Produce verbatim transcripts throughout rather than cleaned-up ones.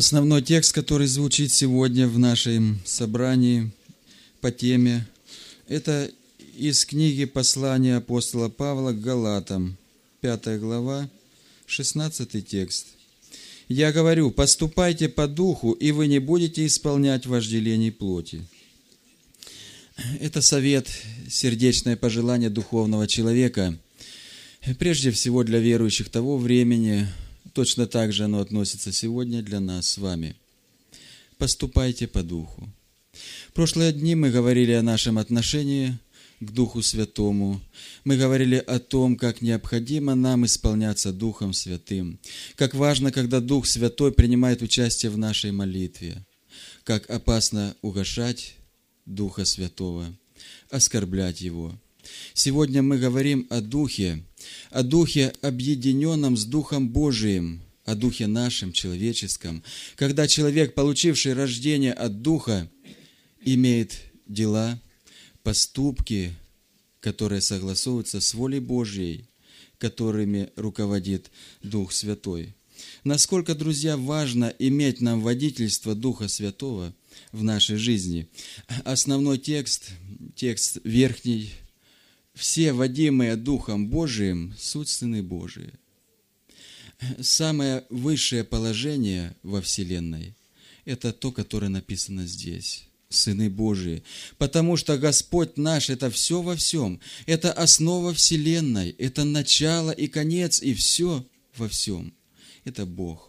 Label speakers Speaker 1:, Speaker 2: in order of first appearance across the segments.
Speaker 1: Основной текст, который звучит сегодня в нашем собрании по теме, это из книги послания апостола Павла к Галатам, пятая глава, шестнадцатый текст. «Я говорю, поступайте по духу, и вы не будете исполнять вожделений плоти». Это совет, сердечное пожелание духовного человека, прежде всего для верующих того времени. Точно так же оно относится сегодня для нас с вами. Поступайте по духу. В прошлые дни мы говорили о нашем отношении к Духу Святому. Мы говорили о том, как необходимо нам исполняться Духом Святым, как важно, когда Дух Святой принимает участие в нашей молитве, как опасно угашать Духа Святого, оскорблять Его. Сегодня мы говорим о Духе, о Духе, объединенном с Духом Божиим, о Духе нашем, человеческом, когда человек, получивший рождение от Духа, имеет дела, поступки, которые согласуются с волей Божьей, которыми руководит Дух Святой. Насколько, друзья, важно иметь нам водительство Духа Святого в нашей жизни. Основной текст, текст верхний, «Все, водимые Духом Божиим, суть сыны Божии». Самое высшее положение во Вселенной – это то, которое написано здесь. Сыны Божии. Потому что Господь наш – это все во всем. Это основа Вселенной. Это начало и конец, и все во всем. Это Бог.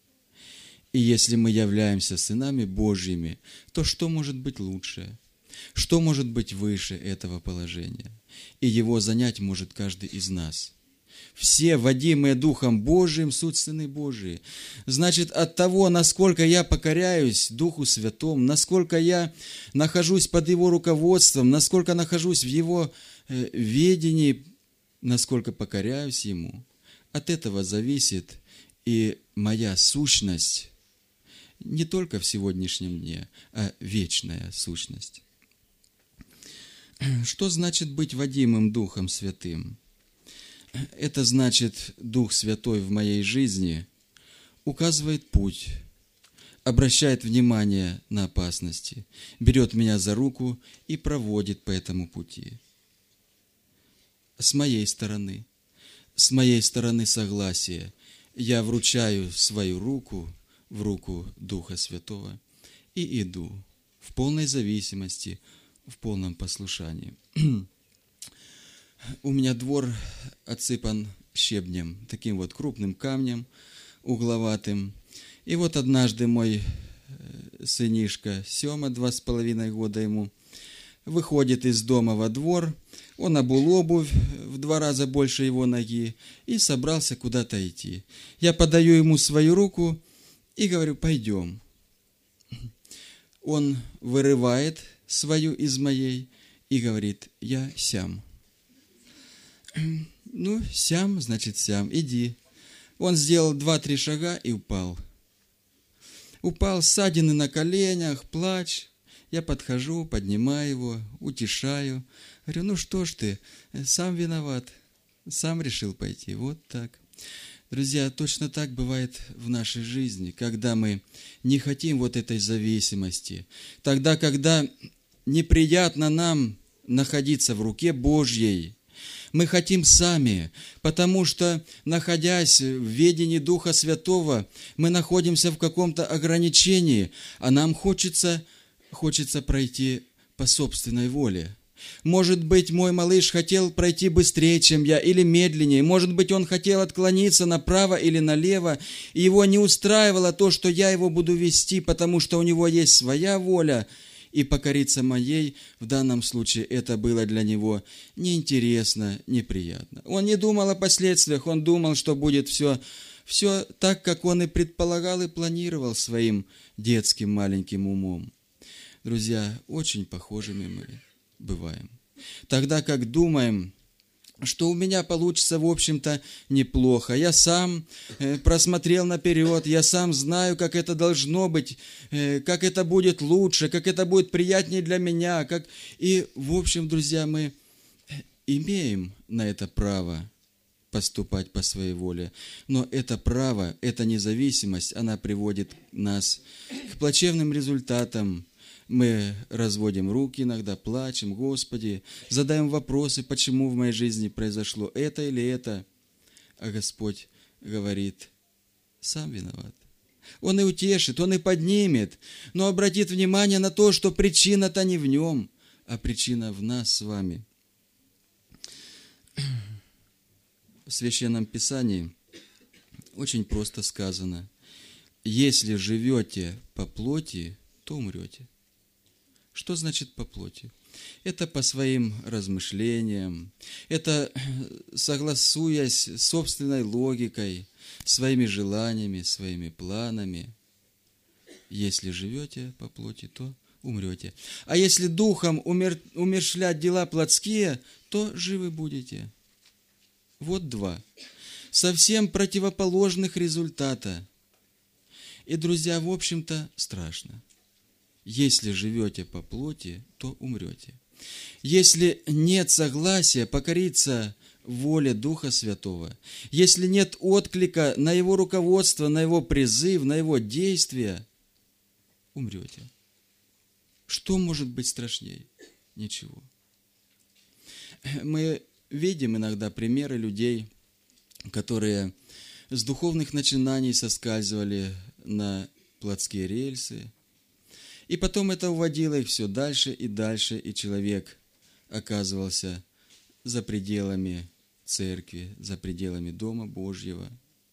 Speaker 1: И если мы являемся сынами Божьими, то что может быть лучше? Что может быть выше этого положения? И его занять может каждый из нас. Все, водимые Духом Божиим, суть сыны Божии. Значит, от того, насколько я покоряюсь Духу Святому, насколько я нахожусь под Его руководством, насколько нахожусь в Его э, ведении, насколько покоряюсь Ему, от этого зависит и моя сущность, не только в сегодняшнем дне, а вечная сущность. Что значит быть водимым Духом Святым? Это значит, Дух Святой в моей жизни указывает путь, обращает внимание на опасности, берет меня за руку и проводит по этому пути. С моей стороны, с моей стороны согласия, я вручаю свою руку в руку Духа Святого и иду в полной зависимости, в полном послушании. У меня двор отсыпан щебнем, таким вот крупным камнем, угловатым. И вот однажды мой сынишка Сема, два с половиной года ему, выходит из дома во двор, он обул обувь в два раза больше его ноги и собрался куда-то идти. Я подаю ему свою руку и говорю: пойдем. Он вырывает свою из моей и говорит: я сям. Ну, сям, значит, сям, иди. Он сделал два-три шага и упал. Упал, ссадины на коленях, плач. Я подхожу, поднимаю его, утешаю. Говорю: ну что ж ты, сам виноват, сам решил пойти. Вот так. Друзья, точно так бывает в нашей жизни, когда мы не хотим вот этой зависимости. Тогда, когда неприятно нам находиться в руке Божьей, мы хотим сами, потому что, находясь в ведении Духа Святого, мы находимся в каком-то ограничении, а нам хочется, хочется пройти по собственной воле. Может быть, мой малыш хотел пройти быстрее, чем я, или медленнее. Может быть, он хотел отклониться направо или налево, и его не устраивало то, что я его буду вести, потому что у него есть своя воля, и покориться моей, в данном случае, это было для него неинтересно, неприятно. Он не думал о последствиях, он думал, что будет все, все так, как он и предполагал и планировал своим детским маленьким умом. Друзья, очень похожими мы бываем. Тогда как думаем, что у меня получится, в общем-то, неплохо. Я сам э, просмотрел наперед, я сам знаю, как это должно быть, э, как это будет лучше, как это будет приятнее для меня. Как... И, в общем, друзья, мы имеем на это право, поступать по своей воле. Но это право, эта независимость, она приводит нас к плачевным результатам. Мы разводим руки иногда, плачем: Господи, задаем вопросы, почему в моей жизни произошло это или это. А Господь говорит: сам виноват. Он и утешит, Он и поднимет, но обратит внимание на то, что причина-то не в Нем, а причина в нас с вами. В Священном Писании очень просто сказано: если живете по плоти, то умрете. Что значит по плоти? Это по своим размышлениям, это согласуясь с собственной логикой, своими желаниями, своими планами. Если живете по плоти, то умрете. А если духом умер, умерщвлять дела плотские, то живы будете. Вот два совсем противоположных результата. И, друзья, в общем-то, страшно. Если живете по плоти, то умрете. Если нет согласия покориться воле Духа Святого, если нет отклика на Его руководство, на Его призыв, на Его действия, умрете. Что может быть страшнее? Ничего. Мы видим иногда примеры людей, которые с духовных начинаний соскальзывали на плотские рельсы, и потом это уводило их все дальше и дальше, и человек оказывался за пределами церкви, за пределами Дома Божьего.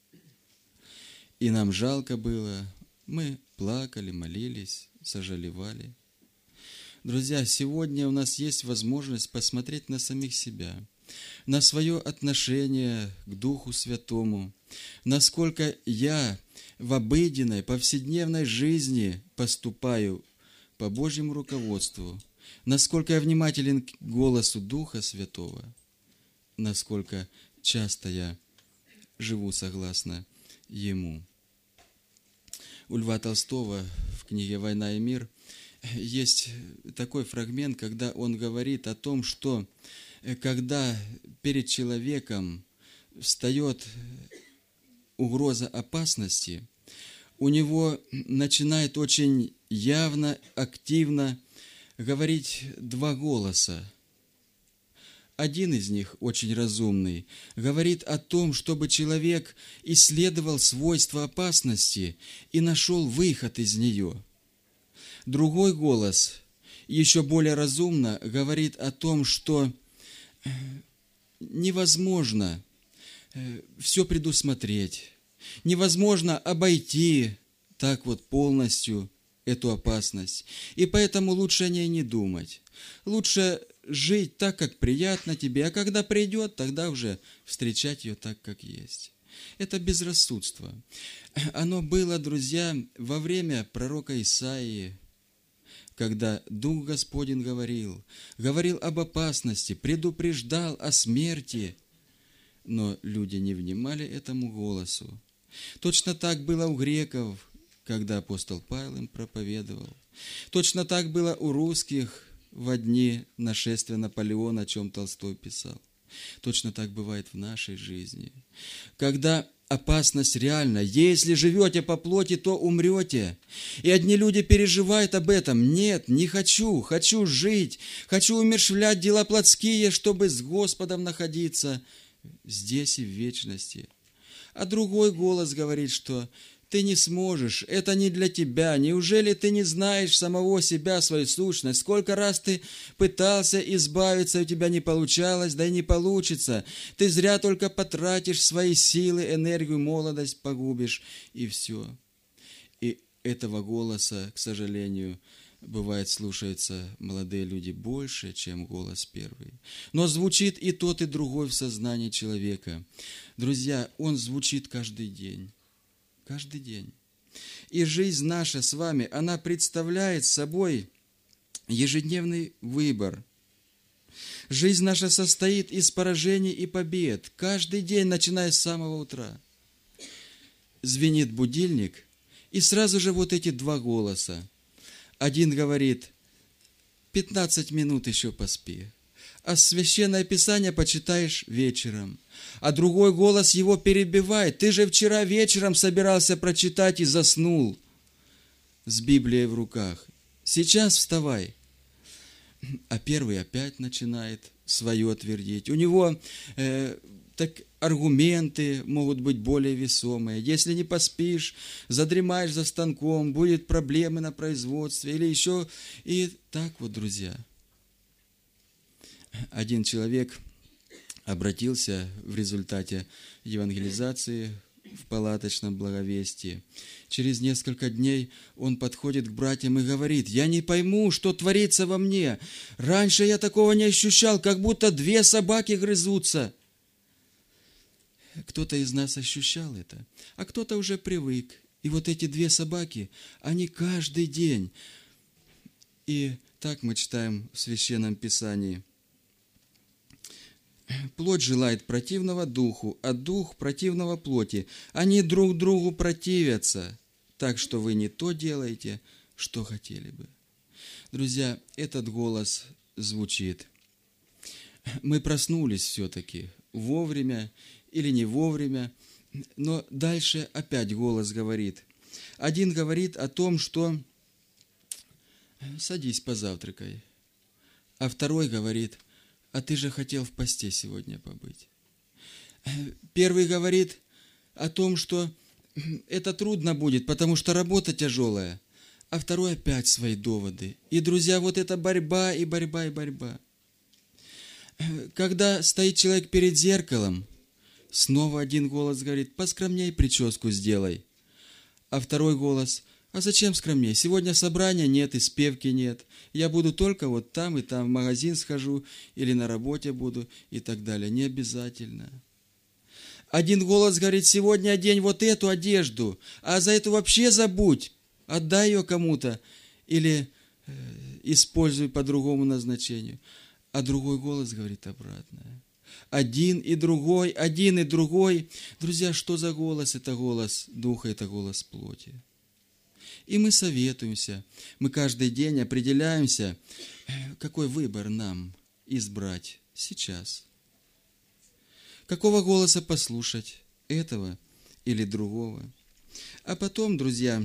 Speaker 1: И нам жалко было, мы плакали, молились, сожалевали. Друзья, сегодня у нас есть возможность посмотреть на самих себя, на свое отношение к Духу Святому, насколько я в обыденной, повседневной жизни поступаю по Божьему руководству, насколько я внимателен к голосу Духа Святого, насколько часто я живу согласно Ему. У Льва Толстого в книге «Война и мир» есть такой фрагмент, когда он говорит о том, что когда перед человеком встает угроза опасности, у него начинает очень явно, активно говорить два голоса. Один из них, очень разумный, говорит о том, чтобы человек исследовал свойства опасности и нашел выход из нее. Другой голос, еще более разумно, говорит о том, что невозможно все предусмотреть, невозможно обойти так вот полностью эту опасность. И поэтому лучше о ней не думать. Лучше жить так, как приятно тебе, а когда придет, тогда уже встречать ее так, как есть. Это безрассудство. Оно было, друзья, во время пророка Исаии, когда Дух Господень говорил, говорил об опасности, предупреждал о смерти, но люди не внимали этому голосу. Точно так было у греков, когда апостол Павел им проповедовал. Точно так было у русских во дни нашествия Наполеона, о чем Толстой писал. Точно так бывает в нашей жизни. Когда опасность реальна, если живете по плоти, то умрете. И одни люди переживают об этом. Нет, не хочу, хочу жить, хочу умерщвлять дела плотские, чтобы с Господом находиться здесь и в вечности. А другой голос говорит, что ты не сможешь, это не для тебя. Неужели ты не знаешь самого себя, свою сущность? Сколько раз ты пытался избавиться, у тебя не получалось, да и не получится. Ты зря только потратишь свои силы, энергию, молодость погубишь, и все. И этого голоса, к сожалению, бывает, слушаются молодые люди больше, чем голос первый. Но звучит и тот, и другой в сознании человека. Друзья, он звучит каждый день. Каждый день. И жизнь наша с вами, она представляет собой ежедневный выбор. Жизнь наша состоит из поражений и побед. Каждый день, начиная с самого утра. Звенит будильник, и сразу же вот эти два голоса. Один говорит: пятнадцать минут еще поспи. а Священное Писание почитаешь вечером. А другой голос его перебивает. Ты же вчера вечером собирался прочитать и заснул с Библией в руках. Сейчас вставай. А первый опять начинает свое твердить. У него э, так аргументы могут быть более весомые. Если не поспишь, задремаешь за станком, будет проблемы на производстве или еще. И так вот, друзья. Один человек обратился в результате евангелизации в палаточном благовестии. Через несколько дней он подходит к братьям и говорит: «Я не пойму, что творится во мне. Раньше я такого не ощущал, как будто две собаки грызутся». Кто-то из нас ощущал это, а кто-то уже привык. И вот эти две собаки, они каждый день. И так мы читаем в Священном Писании. Плоть желает противного духу, а дух противного плоти. Они друг другу противятся, так что вы не то делаете, что хотели бы. Друзья, этот голос звучит. Мы проснулись все-таки вовремя или не вовремя, но дальше опять голос говорит. Один говорит о том, что садись позавтракай, а второй говорит: а ты же хотел в посте сегодня побыть. Первый говорит о том, что это трудно будет, потому что работа тяжелая, а второй опять свои доводы. И, друзья, вот это борьба, и борьба, и борьба. Когда стоит человек перед зеркалом, снова один голос говорит: поскромней прическу сделай. А второй голос: а зачем скромнее? Сегодня собрания нет и спевки нет. Я буду только вот там и там, в магазин схожу или на работе буду и так далее. Не обязательно. Один голос говорит: сегодня одень вот эту одежду, а за эту вообще забудь. Отдай ее кому-то или э, используй по другому назначению. А другой голос говорит обратное. Один и другой, один и другой. Друзья, что за голос? Это голос духа, это голос плоти. И мы советуемся, мы каждый день определяемся, какой выбор нам избрать сейчас. Какого голоса послушать, этого или другого. А потом, друзья,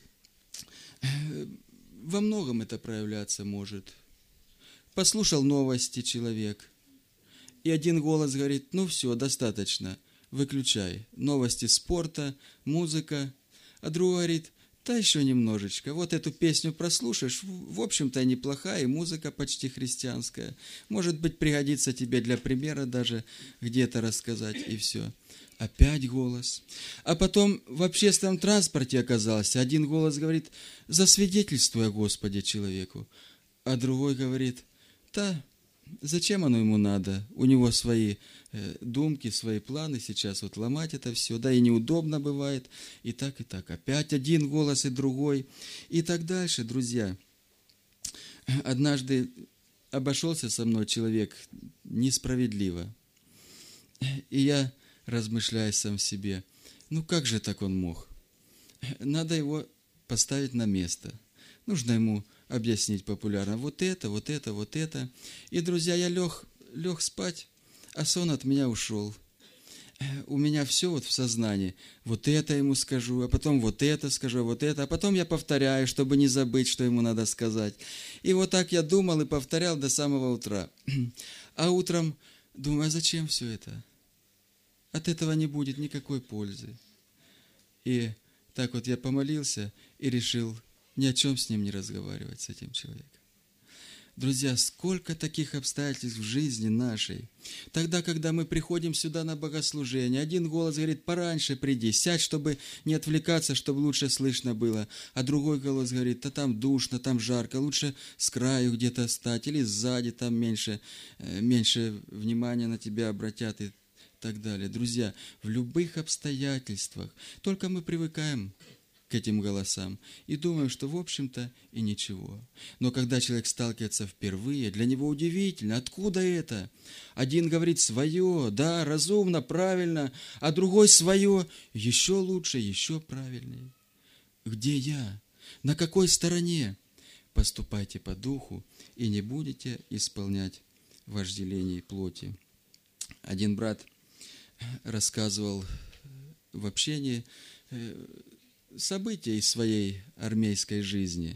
Speaker 1: во многом это проявляться может. Послушал новости человек, и один голос говорит: ну все, достаточно, выключай. Новости спорта, музыка. А другой говорит: да еще немножечко. Вот эту песню прослушаешь, в общем-то и неплохая, и музыка почти христианская. Может быть, пригодится тебе для примера даже где-то рассказать, и все. Опять голос. А потом в общественном транспорте оказался. Один голос говорит: засвидетельствуй о Господе человеку. А другой говорит: да, зачем оно ему надо? У него свои э, думки, свои планы сейчас вот ломать это все. Да и неудобно бывает. И так, и так. Опять один голос и другой. И так дальше, друзья. Однажды обошелся со мной человек несправедливо. И я размышляю сам в себе: ну как же так он мог? Надо его поставить на место. Нужно ему объяснить популярно: вот это, вот это, вот это. И, друзья, я лег, лег спать, а сон от меня ушел. У меня все вот в сознании. Вот это ему скажу, а потом вот это скажу, а вот это. А потом я повторяю, чтобы не забыть, что ему надо сказать. И вот так я думал и повторял до самого утра. А утром думаю: а зачем все это? От этого не будет никакой пользы. И так вот я помолился и решил ни о чем с ним не разговаривать, с этим человеком. Друзья, сколько таких обстоятельств в жизни нашей. Тогда, когда мы приходим сюда на богослужение, один голос говорит: пораньше приди, сядь, чтобы не отвлекаться, чтобы лучше слышно было. А другой голос говорит: да там душно, там жарко, лучше с краю где-то стать, или сзади, там меньше, меньше внимания на тебя обратят и так далее. Друзья, в любых обстоятельствах, только мы привыкаем к этим голосам и думаем, что в общем-то и ничего. Но когда человек сталкивается впервые, для него удивительно, откуда это? Один говорит свое, да, разумно, правильно, а другой свое, еще лучше, еще правильнее. Где я? На какой стороне? Поступайте по духу и не будете исполнять вожделений плоти. Один брат рассказывал в общении события из своей армейской жизни.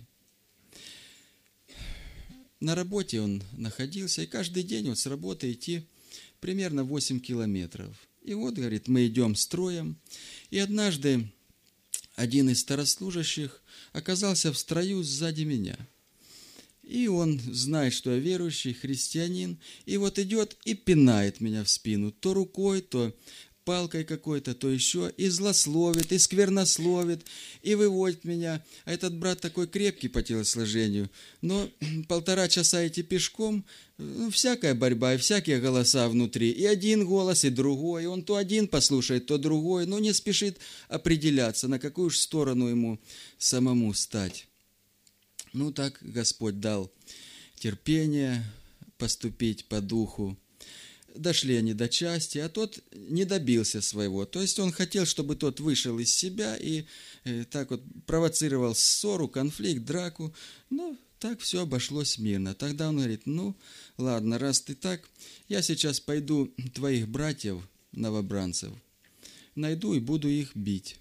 Speaker 1: На работе он находился, и каждый день вот с работы идти примерно восемь километров. И вот, говорит, мы идем строем, и однажды один из старослужащих оказался в строю сзади меня. И он знает, что я верующий, христианин, и вот идет и пинает меня в спину, то рукой, то палкой какой-то, то еще, и злословит, и сквернословит, и выводит меня. А этот брат такой крепкий по телосложению, но полтора часа идти пешком, ну, всякая борьба, и всякие голоса внутри, и один голос, и другой, и он то один послушает, то другой, но не спешит определяться, на какую же сторону ему самому стать. Ну, так Господь дал терпение поступить по духу. Дошли они до части, а тот не добился своего. То есть он хотел, чтобы тот вышел из себя и э, так вот провоцировал ссору, конфликт, драку. Но так все обошлось мирно. Тогда он говорит, ну, ладно, раз ты так, я сейчас пойду твоих братьев, новобранцев, найду и буду их бить.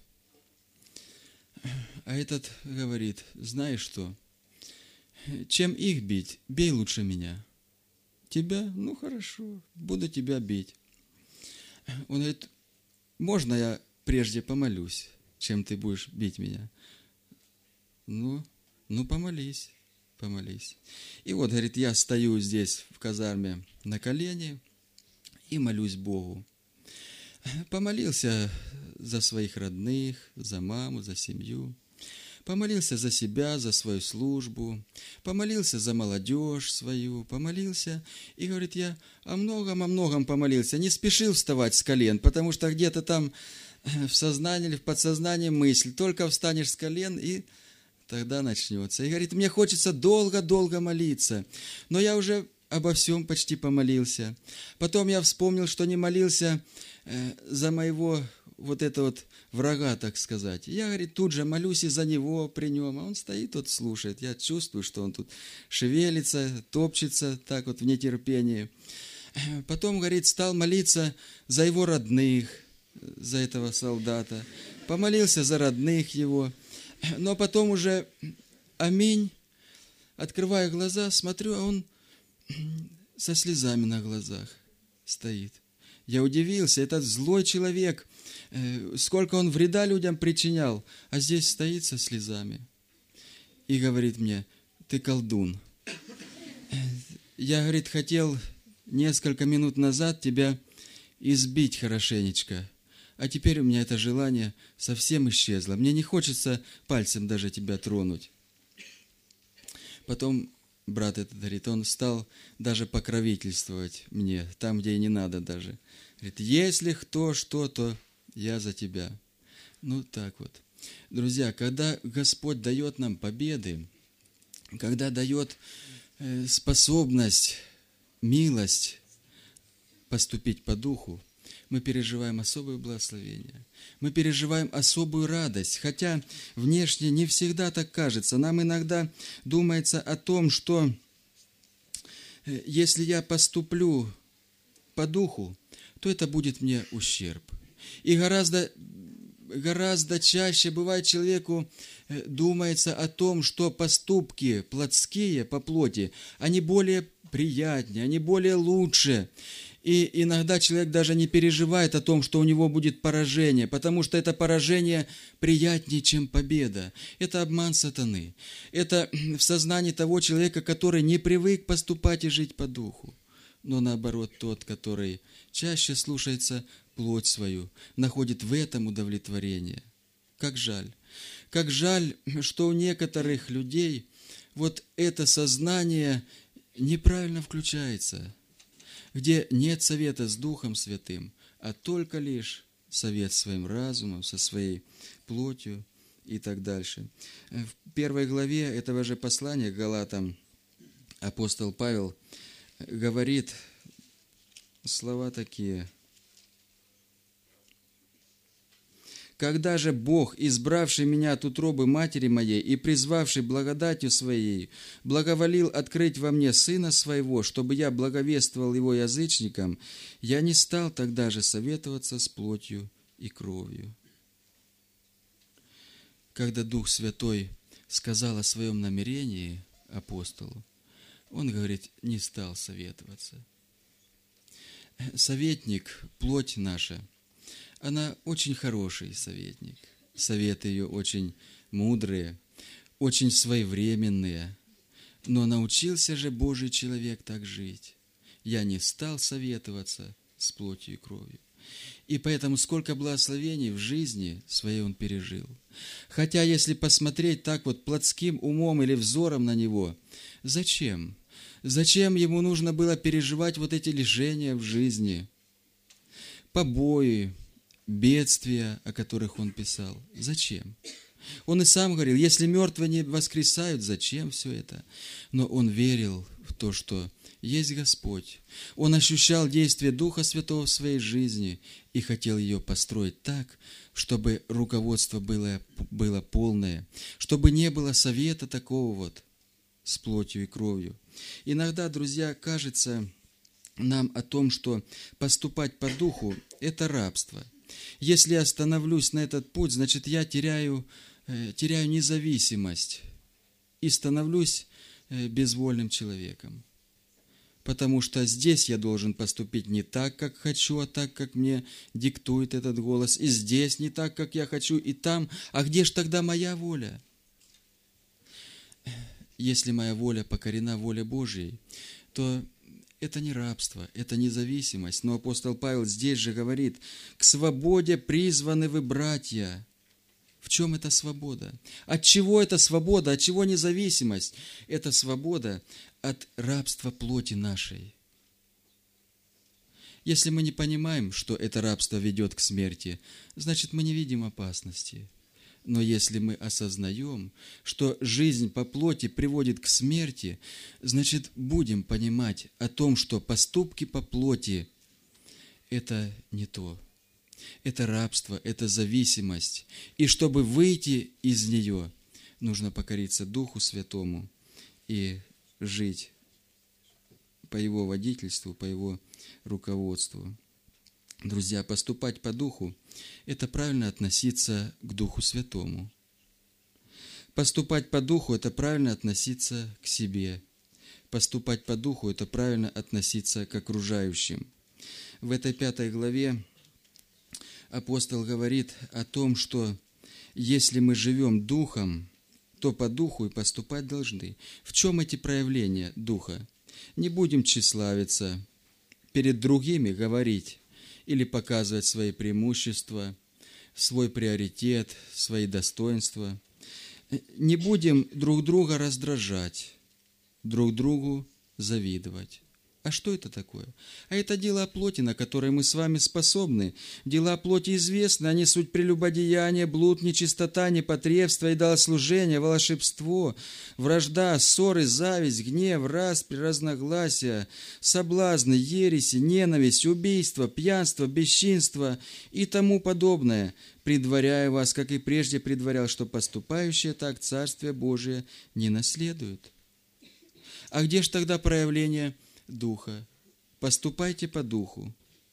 Speaker 1: А этот говорит, знаешь что, чем их бить, бей лучше меня. Тебя? Ну, хорошо, буду тебя бить. Он говорит, можно я прежде помолюсь, чем ты будешь бить меня? Ну, ну помолись, помолись. И вот, говорит, я стою здесь в казарме на колени и молюсь Богу. Помолился за своих родных, за маму, за семью. Помолился за себя, за свою службу, помолился за молодежь свою, помолился. И, говорит, я о многом, о многом помолился, не спешил вставать с колен, потому что где-то там в сознании или в подсознании мысль, только встанешь с колен, и тогда начнется. И, говорит, мне хочется долго-долго молиться, но я уже обо всем почти помолился. Потом я вспомнил, что не молился за моего вот это вот врага, так сказать. Я, говорит, тут же молюсь и за него при нем, а он стоит, вот слушает. Я чувствую, что он тут шевелится, топчется так вот в нетерпении. Потом, говорит, стал молиться за его родных, за этого солдата. Помолился за родных его. Но потом уже, аминь, открываю глаза, смотрю, а он со слезами на глазах стоит. Я удивился, этот злой человек, сколько он вреда людям причинял, а здесь стоит со слезами и говорит мне, ты колдун. Я, говорит, хотел несколько минут назад тебя избить хорошенечко, а теперь у меня это желание совсем исчезло. Мне не хочется пальцем даже тебя тронуть. Потом брат этот, говорит, он стал даже покровительствовать мне, там, где и не надо даже. Говорит, если кто что, то я за тебя. Ну, так вот. Друзья, когда Господь дает нам победы, когда дает способность, милость поступить по духу, мы переживаем особое благословение. Мы переживаем особую радость, хотя внешне не всегда так кажется. Нам иногда думается о том, что если я поступлю по духу, то это будет мне ущерб. И гораздо, гораздо чаще бывает человеку думается о том, что поступки плотские по плоти, они более приятнее, они более лучше. И иногда человек даже не переживает о том, что у него будет поражение, потому что это поражение приятнее, чем победа. Это обман сатаны. Это в сознании того человека, который не привык поступать и жить по духу. Но наоборот, тот, который чаще слушается плоть свою, находит в этом удовлетворение. Как жаль. Как жаль, что у некоторых людей вот это сознание неправильно включается, где нет совета с Духом Святым, а только лишь совет своим разумом, со своей плотью и так дальше. В первой главе этого же послания к Галатам апостол Павел говорит слова такие. Когда же Бог, избравший меня от утробы матери моей и призвавший благодатью Своей, благоволил открыть во мне Сына Своего, чтобы я благовествовал Его язычникам, я не стал тогда же советоваться с плотью и кровью». Когда Дух Святой сказал о своем намерении апостолу, он, говорит, не стал советоваться. Советник, плоть наша, она очень хороший советник. Советы ее очень мудрые, очень своевременные. Но научился же Божий человек так жить. Я не стал советоваться с плотью и кровью. И поэтому сколько благословений в жизни своей он пережил. Хотя, если посмотреть так вот плотским умом или взором на него, зачем? Зачем ему нужно было переживать вот эти лишения в жизни? Побои, бедствия, о которых он писал. Зачем? Он и сам говорил, если мертвые не воскресают, зачем все это? Но он верил в то, что есть Господь. Он ощущал действие Духа Святого в своей жизни и хотел ее построить так, чтобы руководство было, было полное, чтобы не было совета такого вот с плотью и кровью. Иногда, друзья, кажется нам о том, что поступать по духу – это рабство. Если я остановлюсь на этот путь, значит, я теряю, э, теряю независимость и становлюсь э, безвольным человеком. Потому что здесь я должен поступить не так, как хочу, а так, как мне диктует этот голос. И здесь не так, как я хочу, и там. А где же тогда моя воля? Если моя воля покорена воле Божьей, то это не рабство, это независимость. Но апостол Павел здесь же говорит, к свободе призваны вы, братья. В чем эта свобода? От чего эта свобода? От чего независимость? Это свобода от рабства плоти нашей. Если мы не понимаем, что это рабство ведет к смерти, значит, мы не видим опасности. Но если мы осознаем, что жизнь по плоти приводит к смерти, значит, будем понимать о том, что поступки по плоти – это не то. Это рабство, это зависимость. И чтобы выйти из нее, нужно покориться Духу Святому и жить по Его водительству, по Его руководству. Друзья, поступать по Духу – это правильно относиться к Духу Святому. Поступать по Духу – это правильно относиться к себе. Поступать по Духу – это правильно относиться к окружающим. В этой пятой главе апостол говорит о том, что если мы живем Духом, то по Духу и поступать должны. В чем эти проявления Духа? Не будем тщеславиться, перед другими говорить или показывать свои преимущества, свой приоритет, свои достоинства. Не будем друг друга раздражать, друг другу завидовать. А что это такое? А это дела плоти, на которые мы с вами способны. Дела плоти известны, они суть прелюбодеяния, блуд, нечистота, непотребство, идолослужение, волшебство, вражда, ссоры, зависть, гнев, распри, разногласия, соблазны, ереси, ненависть, убийство, пьянство, бесчинство и тому подобное, предваряя вас, как и прежде предварял, что поступающие так Царствие Божие не наследуют. А где же тогда проявление Духа? Поступайте по Духу.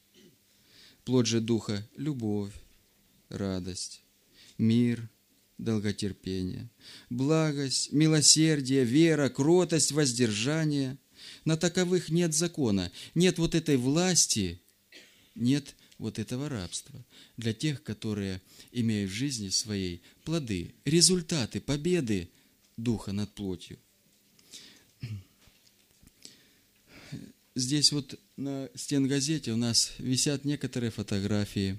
Speaker 1: Плоть же Духа – любовь, радость, мир, долготерпение, благость, милосердие, вера, кротость, воздержание. На таковых нет закона, нет вот этой власти, нет вот этого рабства. Для тех, которые имеют в жизни своей плоды, результаты, победы Духа над плотью. Здесь вот на стенгазете у нас висят некоторые фотографии.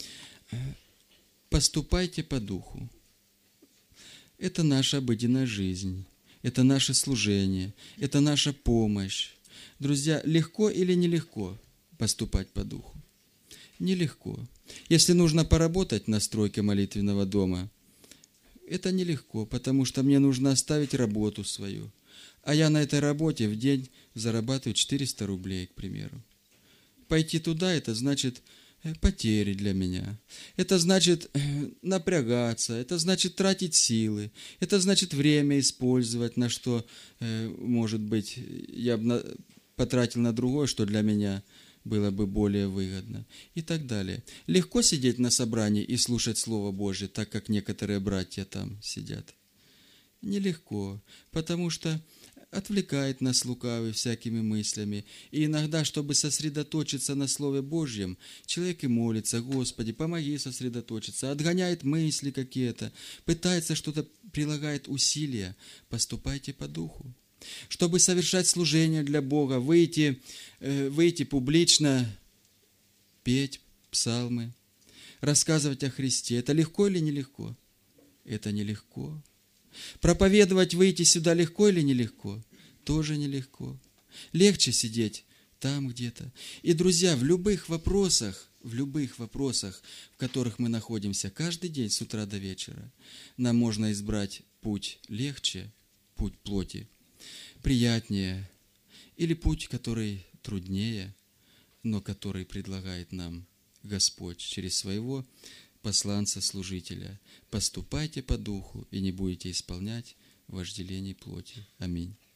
Speaker 1: Поступайте по Духу. Это наша обыденная жизнь, это наше служение, это наша помощь. Друзья, легко или нелегко поступать по Духу? Нелегко. Если нужно поработать на стройке молитвенного дома, это нелегко, потому что мне нужно оставить работу свою. А я на этой работе в день зарабатываю четыреста рублей, к примеру. Пойти туда – это значит э, потери для меня. Это значит э, напрягаться, это значит тратить силы, это значит время использовать, на что, э, может быть, я бы на- потратил на другое, что для меня было бы более выгодно, и так далее. Легко сидеть на собрании и слушать Слово Божье, так как некоторые братья там сидят? Нелегко, потому что отвлекает нас лукавый всякими мыслями. И иногда, чтобы сосредоточиться на Слове Божьем, человек и молится: Господи, помоги сосредоточиться, отгоняет мысли какие-то, пытается что-то, прилагает усилия. Поступайте по духу. Чтобы совершать служение для Бога, выйти, э, выйти публично, петь псалмы, рассказывать о Христе. Это легко или нелегко? Это нелегко. Проповедовать, выйти сюда легко или нелегко? Тоже нелегко. Легче сидеть там где-то. И, друзья, в любых вопросах, в любых вопросах, в которых мы находимся каждый день с утра до вечера, нам можно избрать путь легче, путь плоти, приятнее, или путь, который труднее, но который предлагает нам Господь через своего посланца-служителя. Поступайте по духу и не будете исполнять вожделений плоти. Аминь.